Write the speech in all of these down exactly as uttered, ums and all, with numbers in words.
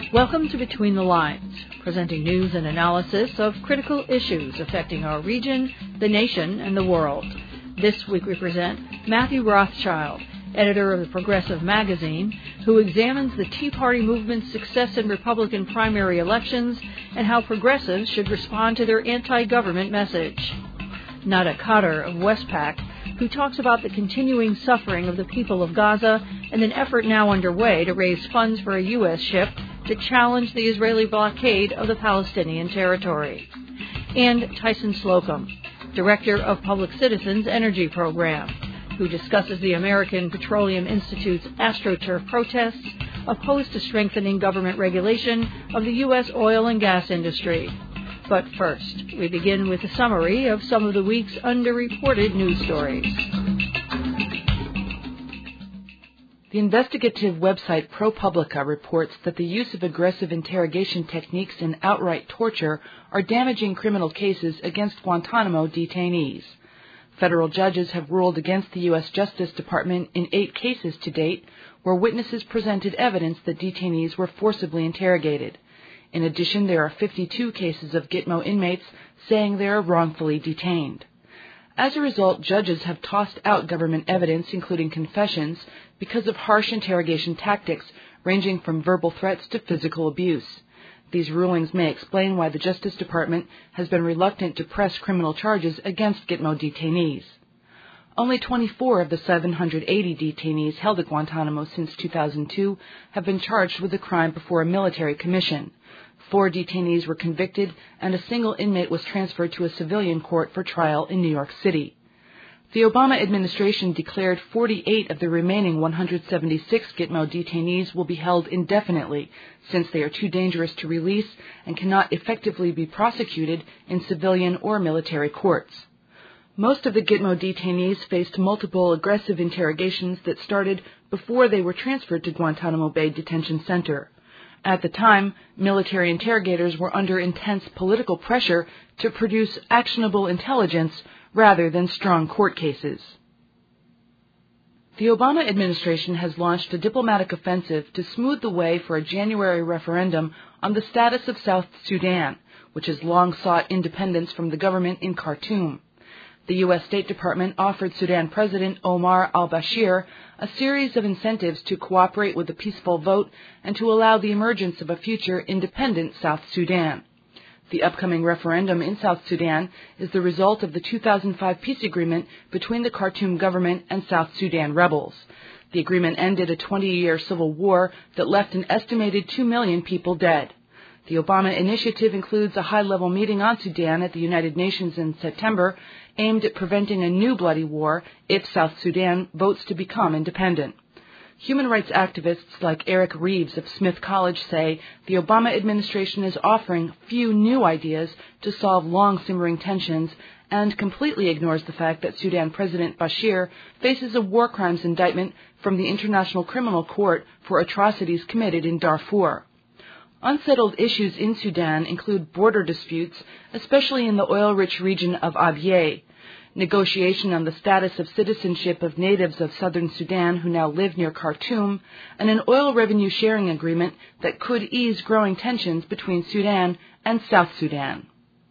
Welcome to Between the Lines, presenting news and analysis of critical issues affecting our region, the nation, and the world. This week we present Matthew Rothschild, editor of the Progressive Magazine, who examines the Tea Party movement's success in Republican primary elections and how progressives should respond to their anti-government message. Nada Khader of Westpac, who talks about the continuing suffering of the people of Gaza and an effort now underway to raise funds for a U S ship to challenge the Israeli blockade of the Palestinian territory. And Tyson Slocum, director of Public Citizens Energy Program, who discusses the American Petroleum Institute's AstroTurf protests opposed to strengthening government regulation of the U S oil and gas industry. But first, we begin with a summary of some of the week's underreported news stories. The investigative website ProPublica reports that the use of aggressive interrogation techniques and outright torture are damaging criminal cases against Guantanamo detainees. Federal judges have ruled against the U S Justice Department in eight cases to date, where witnesses presented evidence that detainees were forcibly interrogated. In addition, there are fifty-two cases of Gitmo inmates saying they are wrongfully detained. As a result, judges have tossed out government evidence, including confessions, because of harsh interrogation tactics ranging from verbal threats to physical abuse. These rulings may explain why the Justice Department has been reluctant to press criminal charges against Gitmo detainees. Only twenty-four of the seven hundred eighty detainees held at Guantanamo since two thousand two have been charged with a crime before a military commission. Four detainees were convicted, and a single inmate was transferred to a civilian court for trial in New York City. The Obama administration declared forty-eight of the remaining one hundred seventy-six Gitmo detainees will be held indefinitely, since they are too dangerous to release and cannot effectively be prosecuted in civilian or military courts. Most of the Gitmo detainees faced multiple aggressive interrogations that started before they were transferred to Guantanamo Bay Detention Center. At the time, military interrogators were under intense political pressure to produce actionable intelligence rather than strong court cases. The Obama administration has launched a diplomatic offensive to smooth the way for a January referendum on the status of South Sudan, which has long sought independence from the government in Khartoum. The U S State Department offered Sudan President Omar al-Bashir a series of incentives to cooperate with the peaceful vote and to allow the emergence of a future independent South Sudan. The upcoming referendum in South Sudan is the result of the two thousand five peace agreement between the Khartoum government and South Sudan rebels. The agreement ended a twenty-year civil war that left an estimated two million people dead. The Obama initiative includes a high-level meeting on Sudan at the United Nations in September, aimed at preventing a new bloody war if South Sudan votes to become independent. Human rights activists like Eric Reeves of Smith College say the Obama administration is offering few new ideas to solve long-simmering tensions and completely ignores the fact that Sudan President Bashir faces a war crimes indictment from the International Criminal Court for atrocities committed in Darfur. Unsettled issues in Sudan include border disputes, especially in the oil-rich region of Abyei, negotiation on the status of citizenship of natives of southern Sudan who now live near Khartoum, and an oil revenue sharing agreement that could ease growing tensions between Sudan and South Sudan.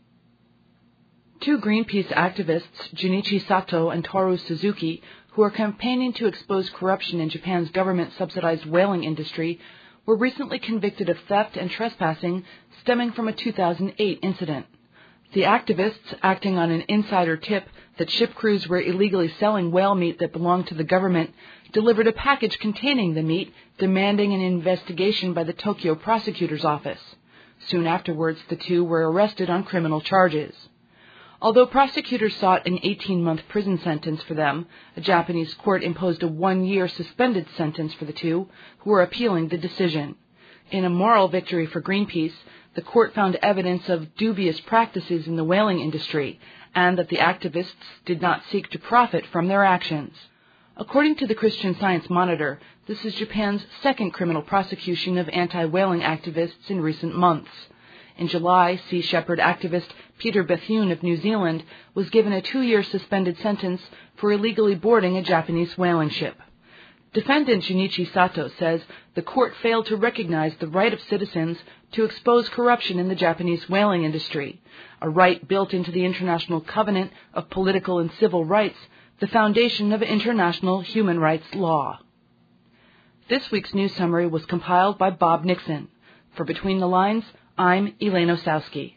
Two Greenpeace activists, Junichi Sato and Toru Suzuki, who are campaigning to expose corruption in Japan's government-subsidized whaling industry, were recently convicted of theft and trespassing stemming from a two thousand eight incident. The activists, acting on an insider tip that ship crews were illegally selling whale meat that belonged to the government, delivered a package containing the meat, demanding an investigation by the Tokyo prosecutor's office. Soon afterwards, the two were arrested on criminal charges. Although prosecutors sought an eighteen-month prison sentence for them, a Japanese court imposed a one-year suspended sentence for the two, who are appealing the decision. In a moral victory for Greenpeace, the court found evidence of dubious practices in the whaling industry and that the activists did not seek to profit from their actions. According to the Christian Science Monitor, this is Japan's second criminal prosecution of anti-whaling activists in recent months. In July, Sea Shepherd activist Peter Bethune of New Zealand was given a two-year suspended sentence for illegally boarding a Japanese whaling ship. Defendant Junichi Sato says the court failed to recognize the right of citizens to expose corruption in the Japanese whaling industry, a right built into the International Covenant of Political and Civil Rights, the foundation of international human rights law. This week's news summary was compiled by Bob Nixon. For Between the Lines, I'm Elaine Osowski.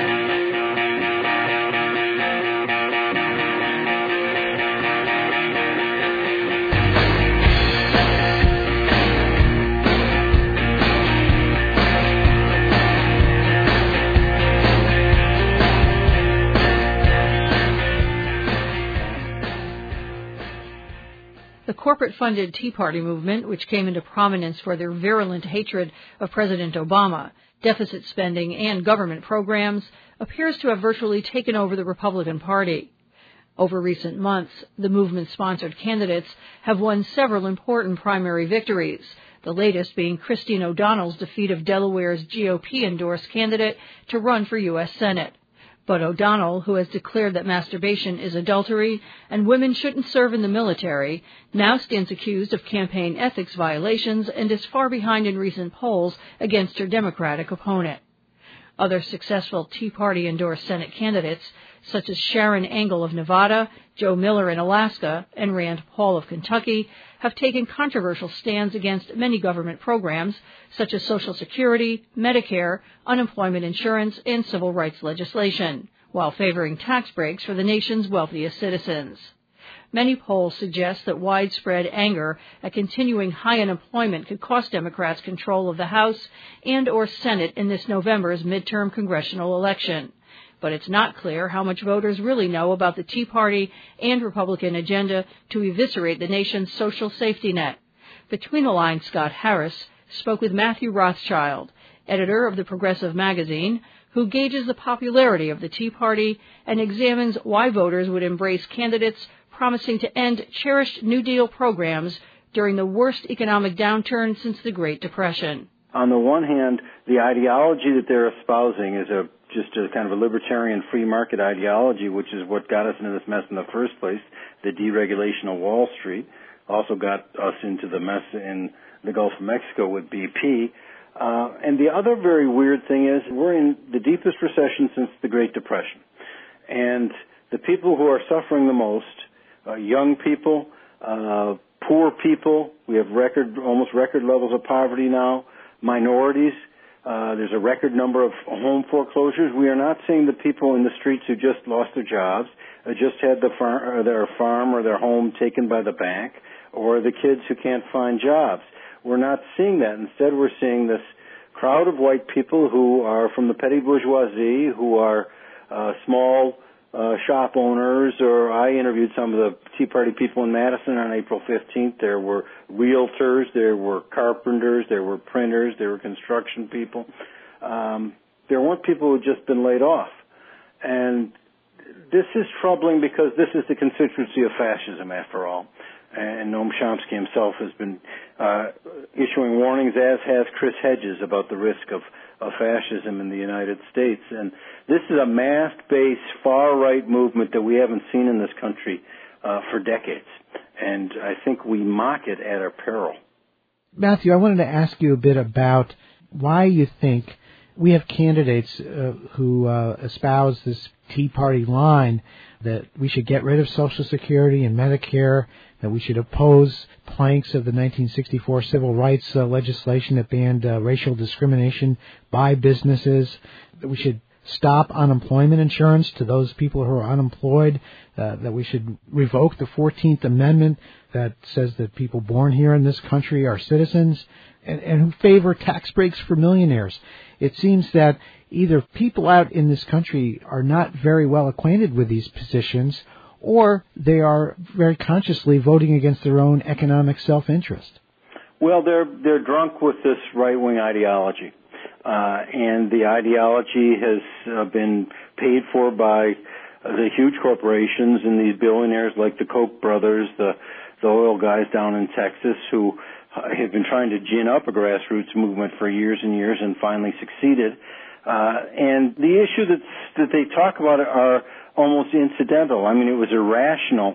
The corporate-funded Tea Party movement, which came into prominence for their virulent hatred of President Obama, deficit spending, and government programs, appears to have virtually taken over the Republican Party. Over recent months, the movement-sponsored candidates have won several important primary victories, the latest being Christine O'Donnell's defeat of Delaware's G O P-endorsed candidate to run for U S Senate. But O'Donnell, who has declared that masturbation is adultery and women shouldn't serve in the military, now stands accused of campaign ethics violations and is far behind in recent polls against her Democratic opponent. Other successful Tea Party-endorsed Senate candidates, such as Sharon Angle of Nevada, Joe Miller in Alaska, and Rand Paul of Kentucky, have taken controversial stands against many government programs, such as Social Security, Medicare, unemployment insurance, and civil rights legislation, while favoring tax breaks for the nation's wealthiest citizens. Many polls suggest that widespread anger at continuing high unemployment could cost Democrats control of the House and or Senate in this November's midterm congressional election. But it's not clear how much voters really know about the Tea Party and Republican agenda to eviscerate the nation's social safety net. Between the Lines, Scott Harris spoke with Matthew Rothschild, editor of the Progressive magazine, who gauges the popularity of the Tea Party and examines why voters would embrace candidates promising to end cherished New Deal programs during the worst economic downturn since the Great Depression. On the one hand, the ideology that they're espousing is a just a kind of a libertarian free market ideology, which is what got us into this mess in the first place. The deregulation of Wall Street also got us into the mess in the Gulf of Mexico with B P. Uh, and the other very weird thing is we're in the deepest recession since the Great Depression. And the people who are suffering the most, uh, young people, uh, poor people, we have record, almost record levels of poverty now, minorities. Uh, there's a record number of home foreclosures. We are not seeing the people in the streets who just lost their jobs, uh, just had the far, or their farm or their home taken by the bank, or the kids who can't find jobs. We're not seeing that. Instead, we're seeing this crowd of white people who are from the petty bourgeoisie, who are uh, small uh, shop owners, or I interviewed some of the Tea Party people in Madison on April fifteenth. There were realtors, there were carpenters, there were printers, there were construction people. Um, there weren't people who had just been laid off. And this is troubling because this is the constituency of fascism, after all. And Noam Chomsky himself has been uh, issuing warnings, as has Chris Hedges, about the risk of, of fascism in the United States. And this is a mass-based, far-right movement that we haven't seen in this country uh, for decades. And I think we mock it at our peril. Matthew, I wanted to ask you a bit about why you think we have candidates uh, who uh, espouse this Tea Party line that we should get rid of Social Security and Medicare, that we should oppose planks of the nineteen sixty-four civil rights uh, legislation that banned uh, racial discrimination by businesses, that we should stop unemployment insurance to those people who are unemployed, uh, that we should revoke the fourteenth Amendment that says that people born here in this country are citizens, and, and who favor tax breaks for millionaires. It seems that either people out in this country are not very well acquainted with these positions, or they are very consciously voting against their own economic self-interest. Well, they're they're drunk with this right-wing ideology. Uh, and the ideology has uh, been paid for by uh, the huge corporations and these billionaires like the Koch brothers, the, the oil guys down in Texas who uh, have been trying to gin up a grassroots movement for years and years and finally succeeded. Uh, and the issue that's, that they talk about are almost incidental. I mean, it was irrational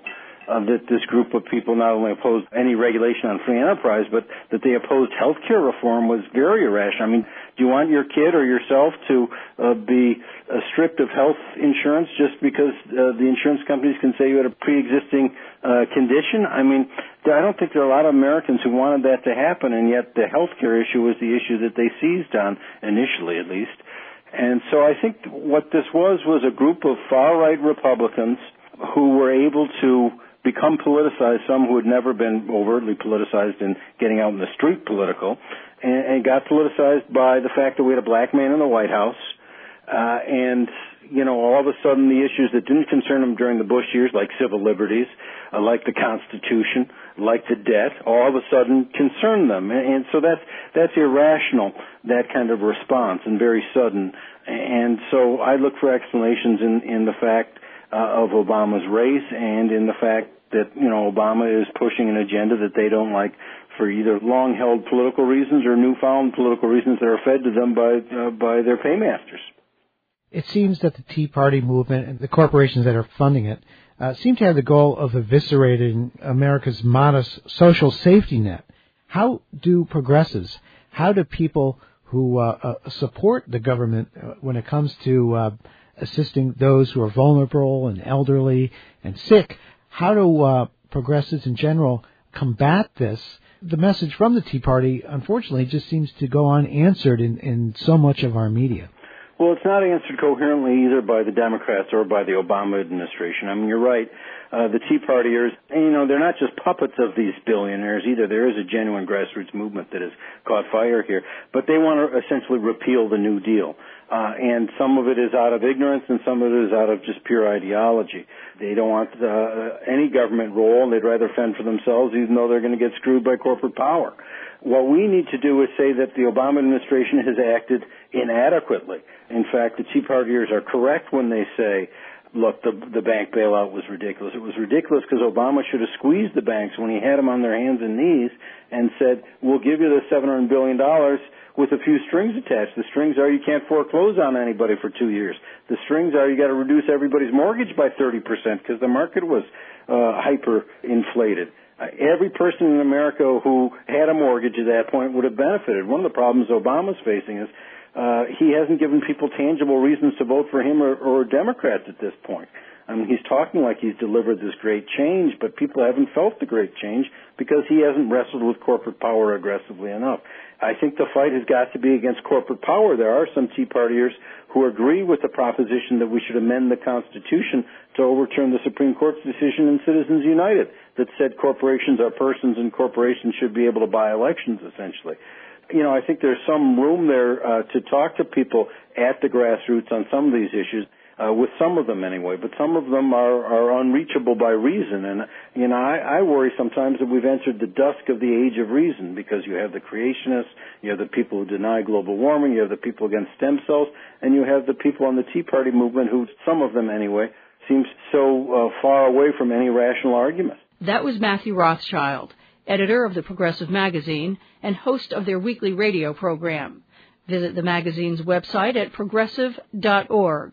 uh, that this group of people not only opposed any regulation on free enterprise, but that they opposed health care reform was very irrational. I mean, do you want your kid or yourself to uh, be uh, stripped of health insurance just because uh, the insurance companies can say you had a pre-existing uh, condition? I mean, I don't think there are a lot of Americans who wanted that to happen, and yet the health care issue was the issue that they seized on, initially at least. And so I think what this was was a group of far-right Republicans who were able to become politicized, some who had never been overtly politicized in getting out in the street political, and, and got politicized by the fact that we had a black man in the White House, uh, and, you know, all of a sudden the issues that didn't concern them during the Bush years, like civil liberties, uh, like the Constitution, like the debt, all of a sudden concern them. And, and so that's, that's irrational, that kind of response, and very sudden. And so I look for explanations in, in the fact Uh, of Obama's race, and in the fact that, you know, Obama is pushing an agenda that they don't like for either long-held political reasons or newfound political reasons that are fed to them by uh, by their paymasters. It seems that the Tea Party movement and the corporations that are funding it uh, seem to have the goal of eviscerating America's modest social safety net. How do progressives, how do people who uh, uh, support the government uh, when it comes to uh, assisting those who are vulnerable and elderly and sick, how do uh, progressives in general combat this? The message from the Tea Party, unfortunately, just seems to go unanswered in, in so much of our media. Well, it's not answered coherently either by the Democrats or by the Obama administration. I mean, you're right. Uh, the Tea Partiers, and, you know, they're not just puppets of these billionaires either. There is a genuine grassroots movement that has caught fire here. But they want to essentially repeal the New Deal. Uh, and some of it is out of ignorance and some of it is out of just pure ideology. They don't want uh, any government role, and they'd rather fend for themselves even though they're going to get screwed by corporate power. What we need to do is say that the Obama administration has acted inadequately. In fact, the Tea Partiers are correct when they say, look, the, the bank bailout was ridiculous. It was ridiculous because Obama should have squeezed the banks when he had them on their hands and knees and said, we'll give you the seven hundred billion dollars with a few strings attached. The strings are you can't foreclose on anybody for two years. The strings are you got to reduce everybody's mortgage by thirty percent because the market was uh, hyper-inflated. Uh, every person in America who had a mortgage at that point would have benefited. One of the problems Obama's facing is uh, he hasn't given people tangible reasons to vote for him or, or Democrats at this point. I mean, he's talking like he's delivered this great change, but people haven't felt the great change because he hasn't wrestled with corporate power aggressively enough. I think the fight has got to be against corporate power. There are some Tea Partiers who agree with the proposition that we should amend the Constitution to overturn the Supreme Court's decision in Citizens United that said corporations are persons and corporations should be able to buy elections, essentially. You know, I think there's some room there uh, to talk to people at the grassroots on some of these issues. Uh, with some of them anyway, but some of them are, are unreachable by reason. And, you know, I, I worry sometimes that we've entered the dusk of the age of reason because you have the creationists, you have the people who deny global warming, you have the people against stem cells, and you have the people on the Tea Party movement who, some of them anyway, seems so uh, far away from any rational argument. That was Matthew Rothschild, editor of the Progressive Magazine and host of their weekly radio program. Visit the magazine's website at progressive dot org.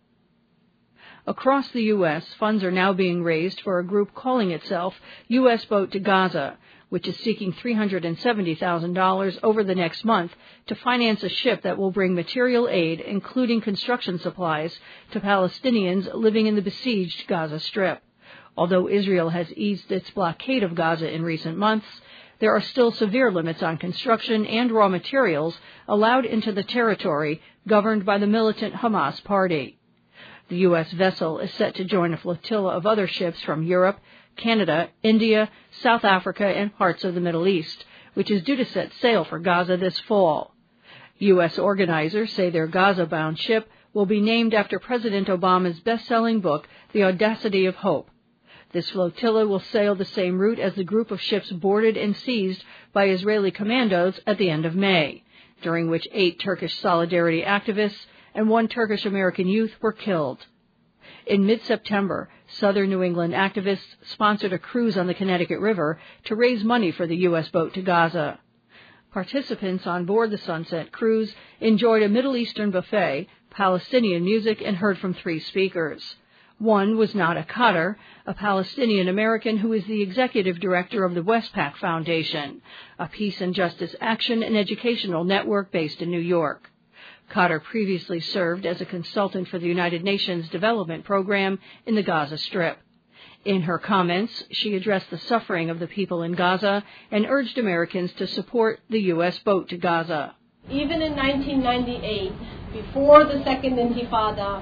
Across the U S, funds are now being raised for a group calling itself U S Boat to Gaza, which is seeking three hundred seventy thousand dollars over the next month to finance a ship that will bring material aid, including construction supplies, to Palestinians living in the besieged Gaza Strip. Although Israel has eased its blockade of Gaza in recent months, there are still severe limits on construction and raw materials allowed into the territory governed by the militant Hamas party. The U S vessel is set to join a flotilla of other ships from Europe, Canada, India, South Africa, and parts of the Middle East, which is due to set sail for Gaza this fall. U S organizers say their Gaza-bound ship will be named after President Obama's best-selling book, The Audacity of Hope. This flotilla will sail the same route as the group of ships boarded and seized by Israeli commandos at the end of May, during which eight Turkish Solidarity activists and one Turkish-American youth were killed. In mid-September, Southern New England activists sponsored a cruise on the Connecticut River to raise money for the U S Boat to Gaza. Participants on board the Sunset Cruise enjoyed a Middle Eastern buffet, Palestinian music, and heard from three speakers. One was Nada Khader, a Palestinian-American who is the executive director of the Westpac Foundation, a peace and justice action and educational network based in New York. Khader previously served as a consultant for the United Nations Development Program in the Gaza Strip. In her comments, she addressed the suffering of the people in Gaza and urged Americans to support the U S boat to Gaza. Even in nineteen ninety-eight, before the Second Intifada,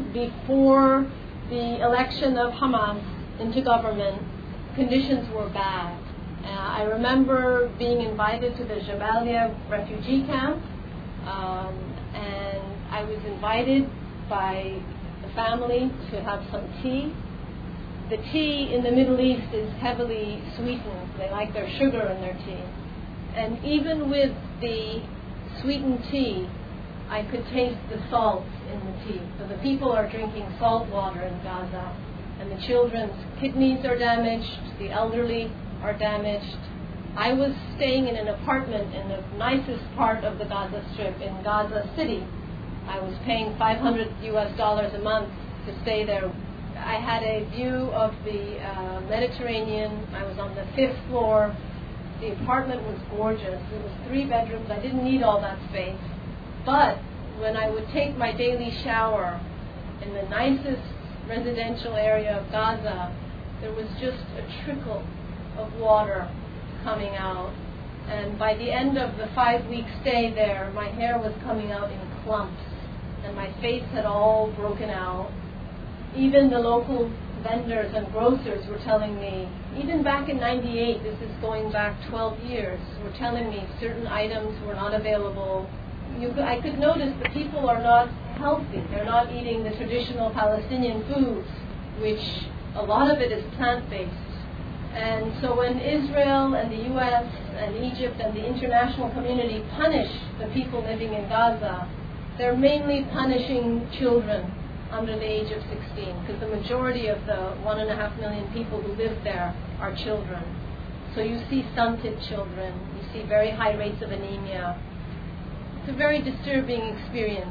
before the election of Hamas into government, conditions were bad. Uh, I remember being invited to the Jabalia refugee camp, um, and I was invited by the family to have some tea. The tea in the Middle East is heavily sweetened. They like their sugar in their tea. And even with the sweetened tea, I could taste the salt in the tea. So the people are drinking salt water in Gaza, and the children's kidneys are damaged, the elderly are damaged. I was staying in an apartment in the nicest part of the Gaza Strip in Gaza City. I was paying five hundred U S dollars a month to stay there. I had a view of the uh, Mediterranean. I was on the fifth floor. The apartment was gorgeous. It was three bedrooms. I didn't need all that space. But when I would take my daily shower in the nicest residential area of Gaza, there was just a trickle of water coming out. And by the end of the five-week stay there, my hair was coming out in clumps, and my face had all broken out. Even the local vendors and grocers were telling me, even back in ninety-eight, this is going back twelve years, were telling me certain items were not available. You could, I could notice that people are not healthy. They're not eating the traditional Palestinian foods, which a lot of it is plant-based. And so when Israel and the U S and Egypt and the international community punish the people living in Gaza, they're mainly punishing children under the age of sixteen, because the majority of the one and a half million people who live there are children. So you see stunted children, you see very high rates of anemia. It's a very disturbing experience.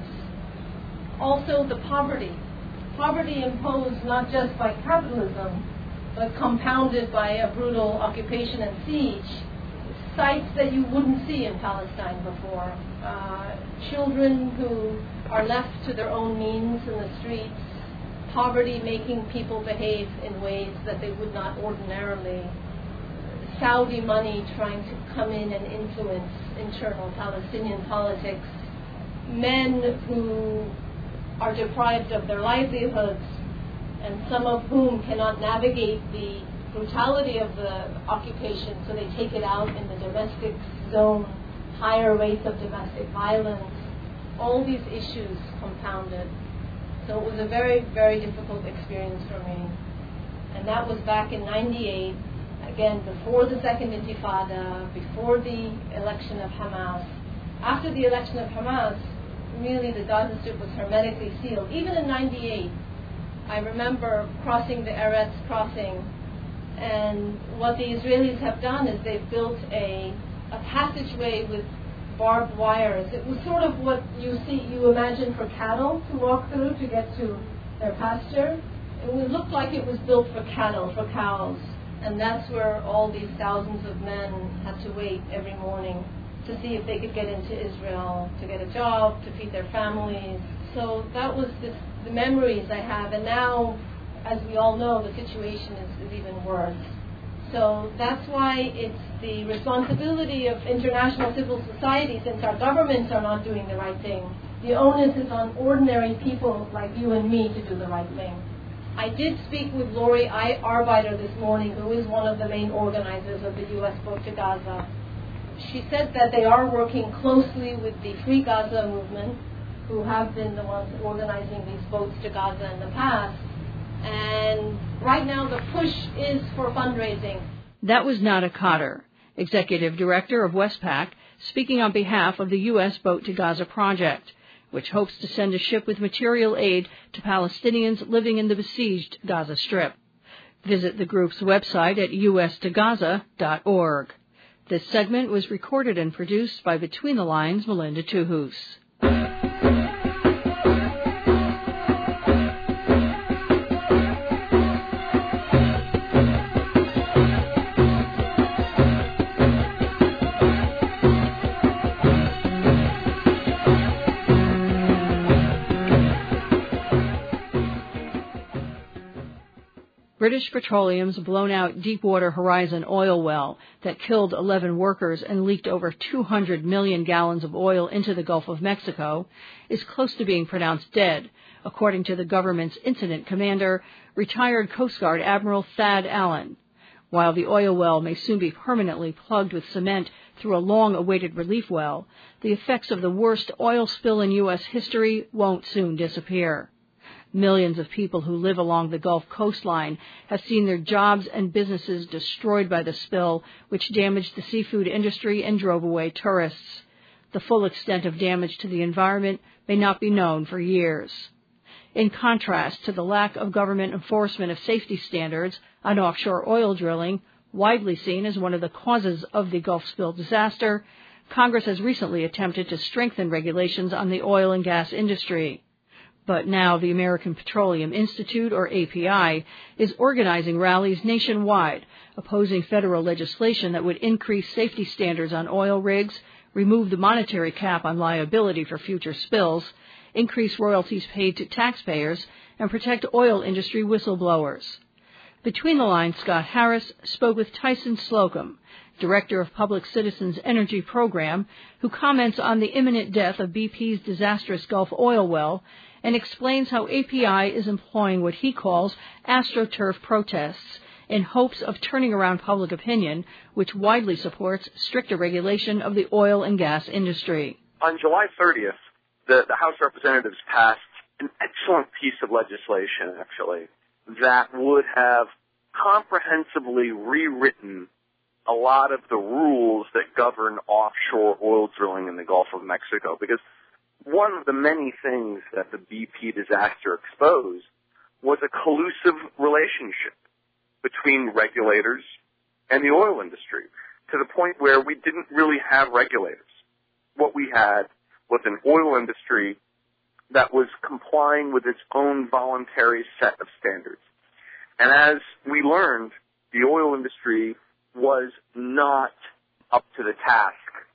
Also the poverty. Poverty imposed not just by capitalism, but compounded by a brutal occupation and siege. Sights that you wouldn't see in Palestine before. Uh, children who are left to their own means in the streets. Poverty making people behave in ways that they would not ordinarily. Saudi money trying to come in and influence internal Palestinian politics. Men who are deprived of their livelihoods, and some of whom cannot navigate the brutality of the occupation, so they take it out in the domestic zone, higher rates of domestic violence. All these issues compounded. So it was a very, very difficult experience for me. And that was back in ninety-eight, again, before the Second Intifada, before the election of Hamas. After the election of Hamas, really the Gaza Strip was hermetically sealed. Even in ninety-eight, I remember crossing the Eretz crossing, and what the Israelis have done is they've built a, a passageway with barbed wires. It was sort of what you see, you imagine for cattle to walk through to get to their pasture. It looked like it was built for cattle, for cows, and that's where all these thousands of men had to wait every morning to see if they could get into Israel, to get a job, to feed their families. So that was the, the memories I have, and now, as we all know, the situation is, is even worse. So that's why it's the responsibility of international civil society, since our governments are not doing the right thing. The onus is on ordinary people like you and me to do the right thing. I did speak with Lori Arbeiter this morning, who is one of the main organizers of the U S Boat to Gaza. She said that they are working closely with the Free Gaza movement, who have been the ones organizing these boats to Gaza in the past. And right now the push is for fundraising. That was Nada Khader, Executive Director of Westpac, speaking on behalf of the U S Boat to Gaza project, which hopes to send a ship with material aid to Palestinians living in the besieged Gaza Strip. Visit the group's website at u s to gaza dot org. This segment was recorded and produced by Between the Lines' Melinda Tuhus. British Petroleum's blown-out Deepwater Horizon oil well that killed eleven workers and leaked over two hundred million gallons of oil into the Gulf of Mexico is close to being pronounced dead, according to the government's incident commander, retired Coast Guard Admiral Thad Allen. While the oil well may soon be permanently plugged with cement through a long-awaited relief well, the effects of the worst oil spill in U S history won't soon disappear. Millions of people who live along the Gulf coastline have seen their jobs and businesses destroyed by the spill, which damaged the seafood industry and drove away tourists. The full extent of damage to the environment may not be known for years. In contrast to the lack of government enforcement of safety standards on offshore oil drilling, widely seen as one of the causes of the Gulf spill disaster, Congress has recently attempted to strengthen regulations on the oil and gas industry. But now the American Petroleum Institute, or A P I, is organizing rallies nationwide, opposing federal legislation that would increase safety standards on oil rigs, remove the monetary cap on liability for future spills, increase royalties paid to taxpayers, and protect oil industry whistleblowers. Between the Lines, Scott Harris spoke with Tyson Slocum, Director of Public Citizens Energy Program, who comments on the imminent death of B P's disastrous Gulf oil well and explains how A P I is employing what he calls AstroTurf protests in hopes of turning around public opinion, which widely supports stricter regulation of the oil and gas industry. On July thirtieth, the, the House of Representatives passed an excellent piece of legislation, actually, that would have comprehensively rewritten a lot of the rules that govern offshore oil drilling in the Gulf of Mexico, because one of the many things that the B P disaster exposed was a collusive relationship between regulators and the oil industry, to the point where we didn't really have regulators. What we had was an oil industry that was complying with its own voluntary set of standards. And as we learned, the oil industry was not up to the task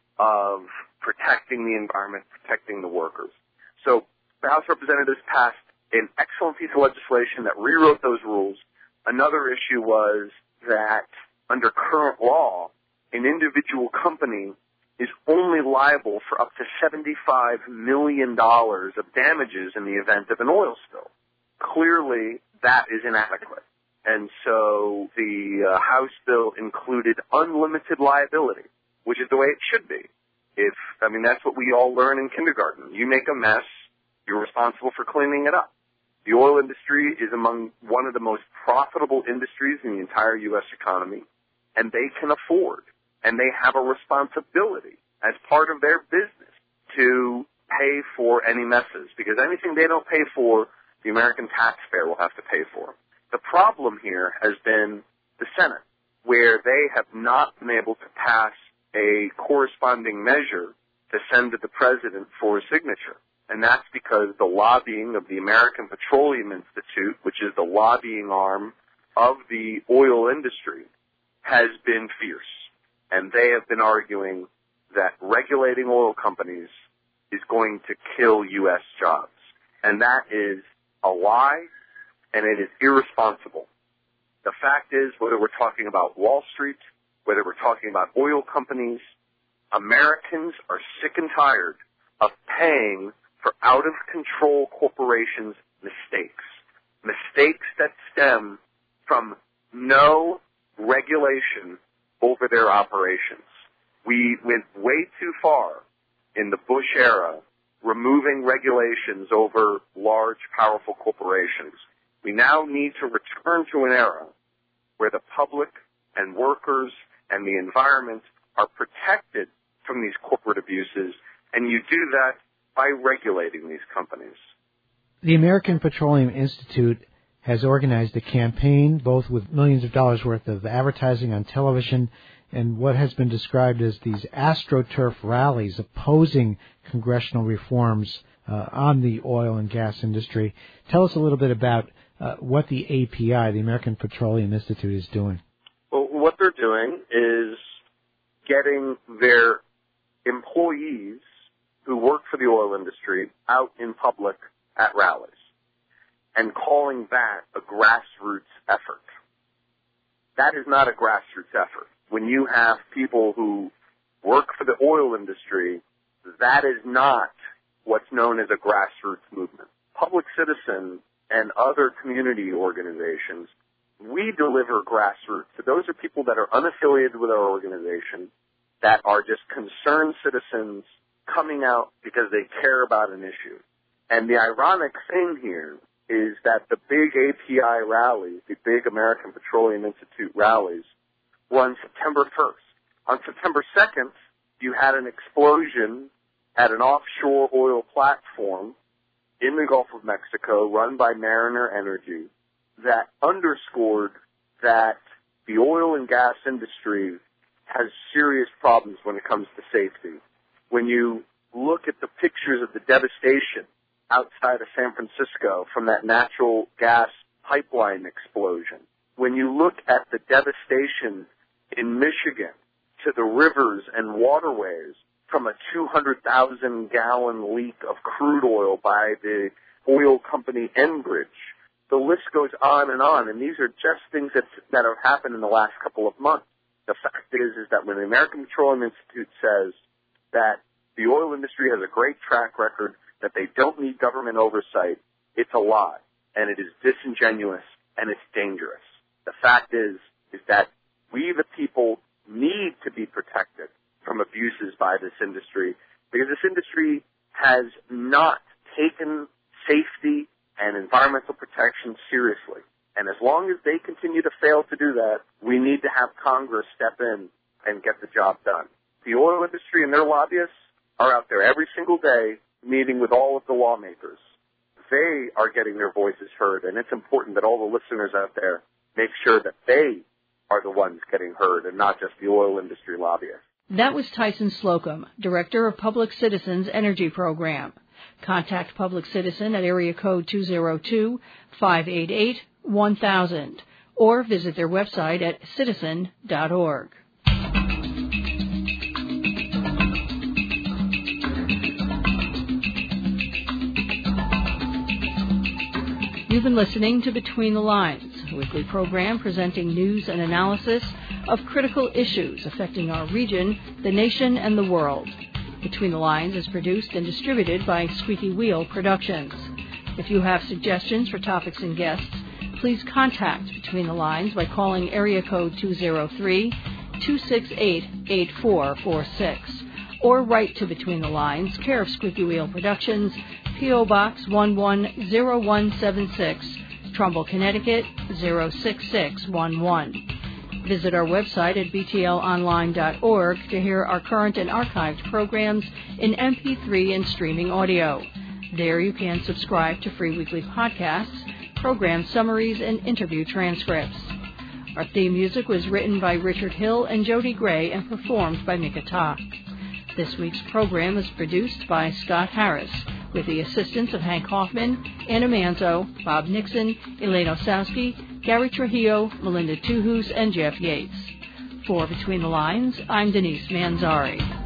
of protecting the environment, protecting the workers. So the House of Representatives passed an excellent piece of legislation that rewrote those rules. Another issue was that under current law, an individual company is only liable for up to seventy-five million dollars of damages in the event of an oil spill. Clearly, that is inadequate. And so the uh, House bill included unlimited liability, which is the way it should be. If, I mean, that's what we all learn in kindergarten. You make a mess, you're responsible for cleaning it up. The oil industry is among one of the most profitable industries in the entire U S economy, and they can afford, and they have a responsibility as part of their business to pay for any messes, because anything they don't pay for, the American taxpayer will have to pay for. The problem here has been the Senate, where they have not been able to pass a corresponding measure to send to the president for a signature. And that's because the lobbying of the American Petroleum Institute, which is the lobbying arm of the oil industry, has been fierce. And they have been arguing that regulating oil companies is going to kill U S jobs. And that is a lie, and it is irresponsible. The fact is, whether we're talking about Wall Street, whether we're talking about oil companies, Americans are sick and tired of paying for out-of-control corporations' mistakes, mistakes that stem from no regulation over their operations. We went way too far in the Bush era, removing regulations over large, powerful corporations. We now need to return to an era where the public and workers and the environment are protected from these corporate abuses, and you do that by regulating these companies. The American Petroleum Institute has organized a campaign, both with millions of dollars worth of advertising on television and what has been described as these AstroTurf rallies opposing congressional reforms uh, on the oil and gas industry. Tell us a little bit about uh, what the A P I, the American Petroleum Institute, is doing. Well, what they're doing is getting their employees who work for the oil industry out in public at rallies and calling that a grassroots effort. that is not a grassroots effort. When you have people who work for the oil industry, that is not what's known as a grassroots movement. Public Citizen and other community organizations, we deliver grassroots. So those are people that are unaffiliated with our organization, that are just concerned citizens coming out because they care about an issue. And the ironic thing here is that the big A P I rallies, the big American Petroleum Institute rallies, run September first. On September second, you had an explosion at an offshore oil platform in the Gulf of Mexico run by Mariner Energy that underscored that the oil and gas industry has serious problems when it comes to safety. When you look at the pictures of the devastation outside of San Francisco from that natural gas pipeline explosion, when you look at the devastation in Michigan to the rivers and waterways from a two hundred thousand gallon leak of crude oil by the oil company Enbridge, the list goes on and on, and these are just things that, that have happened in the last couple of months. The fact is, is that when the American Petroleum Institute says that the oil industry has a great track record, that they don't need government oversight, it's a lie, and it is disingenuous, and it's dangerous. The fact is, is that we, the people, need to be protected from abuses by this industry, because this industry has not taken safety and environmental protection seriously. And as long as they continue to fail to do that, we need to have Congress step in and get the job done. The oil industry and their lobbyists are out there every single day meeting with all of the lawmakers. They are getting their voices heard, and it's important that all the listeners out there make sure that they are the ones getting heard and not just the oil industry lobbyists. That was Tyson Slocum, Director of Public Citizen's Energy Program. Contact Public Citizen at area code two oh two, five eight eight, one thousand or visit their website at citizen dot org. You've been listening to Between the Lines, a weekly program presenting news and analysis of critical issues affecting our region, the nation, and the world. Between the Lines is produced and distributed by Squeaky Wheel Productions. If you have suggestions for topics and guests, please contact Between the Lines by calling area code two oh three, two six eight, eight four four six or write to Between the Lines, care of Squeaky Wheel Productions, P O. Box one one zero one seven six, Trumbull, Connecticut zero six six one one. Visit our website at b t l online dot org to hear our current and archived programs in M P three and streaming audio. There you can subscribe to free weekly podcasts, program summaries, and interview transcripts. Our theme music was written by Richard Hill and Jody Gray and performed by Mika Ta. This week's program is produced by Scott Harris, with the assistance of Hank Hoffman, Anna Manzo, Bob Nixon, Elaine Osowski, Gary Trujillo, Melinda Tuhus, and Jeff Yates. For Between the Lines, I'm Denise Manzari.